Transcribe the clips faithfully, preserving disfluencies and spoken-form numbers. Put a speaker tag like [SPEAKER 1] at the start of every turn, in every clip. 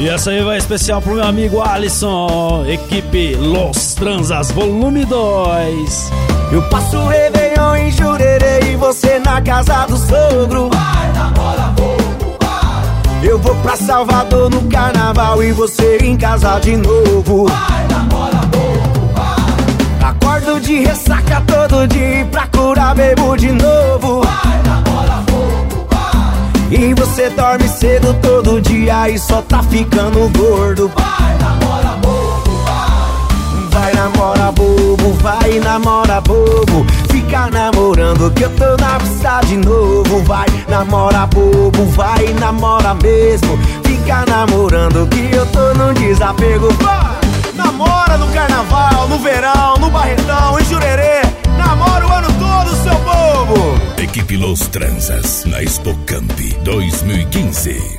[SPEAKER 1] E essa aí vai especial pro meu amigo Alisson, equipe Los Transas Volume dois.
[SPEAKER 2] Eu passo o Réveillon em Jurerê e você na casa do sogro.
[SPEAKER 3] Vai, namora bobo, vai.
[SPEAKER 2] Eu vou pra Salvador no carnaval e você em casa de novo.
[SPEAKER 3] Vai, namora bobo, vai.
[SPEAKER 2] Acordo de ressaca todo dia e pra curar bebo de novo.
[SPEAKER 3] Vai, namora bobo, vai.
[SPEAKER 2] E você dorme cedo todo dia e só tá ficando gordo.
[SPEAKER 3] Vai, namora bobo, vai.
[SPEAKER 2] Vai, namora bobo, vai, namora bobo. Fica namorando que eu tô na pista de novo. Vai, namora bobo, vai, namora mesmo. Fica namorando que eu tô num desapego. Vai, namora no carnaval, no verão, no Barretão, em Jurerê. Namora o ano todo, seu bobo.
[SPEAKER 4] Equipe Los Transas na Expo Camp dois mil e quinze.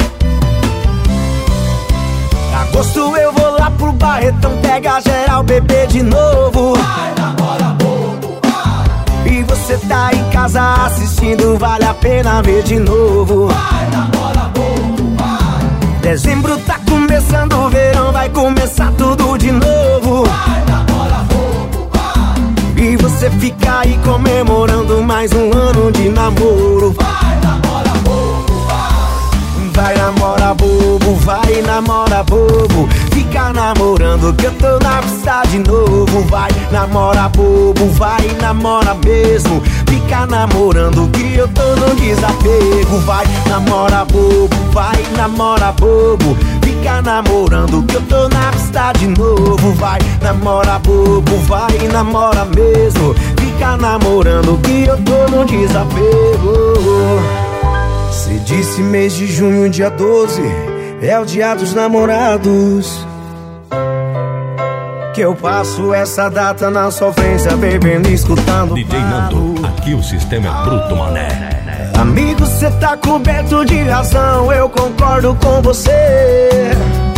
[SPEAKER 2] Agosto eu vou lá pro Barretão, pega geral, bebê de novo.
[SPEAKER 3] Vai, namora bobo, vai.
[SPEAKER 2] E você tá em casa assistindo, vale a pena ver de novo.
[SPEAKER 3] Vai, namora bobo, vai.
[SPEAKER 2] Dezembro tá começando o verão, vai começar tudo de novo.
[SPEAKER 3] Vai, namora bobo, vai.
[SPEAKER 2] E você fica aí comemorando mais um ano de namoro.
[SPEAKER 3] Vai, namora bobo, vai.
[SPEAKER 2] Vai, namora bobo, vai, namora bobo. Fica namorando que eu tô na pista de novo. Vai, namora bobo, vai, namora mesmo. Fica namorando que eu tô no desapego. Vai, namora bobo, vai, namora bobo. Fica namorando que eu tô na pista de novo. Vai, namora bobo, vai, namora mesmo. Fica namorando que eu tô no desapego. Cê disse mês de junho, dia doze, é o dia dos namorados. Que eu passo essa data na sofrência, bebendo e escutando
[SPEAKER 4] D J Nando, aqui o sistema é bruto, mané.
[SPEAKER 2] Amigo, cê tá coberto de razão, eu concordo com você.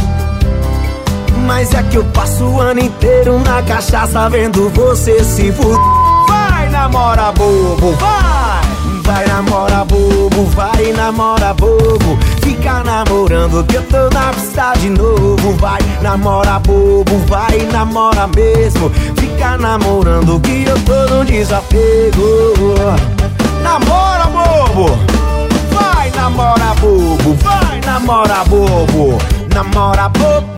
[SPEAKER 2] Mas é que eu passo o ano inteiro na cachaça vendo você se fuder. Vai, namora bobo, vai! Vai, namora bobo, vai, namora bobo. Fica namorando que eu tô na pista de novo. Vai, namora bobo, vai, namora mesmo. Fica namorando que eu tô no desapego. Namora bobo, vai, namora bobo, vai, namora bobo. Namora bobo.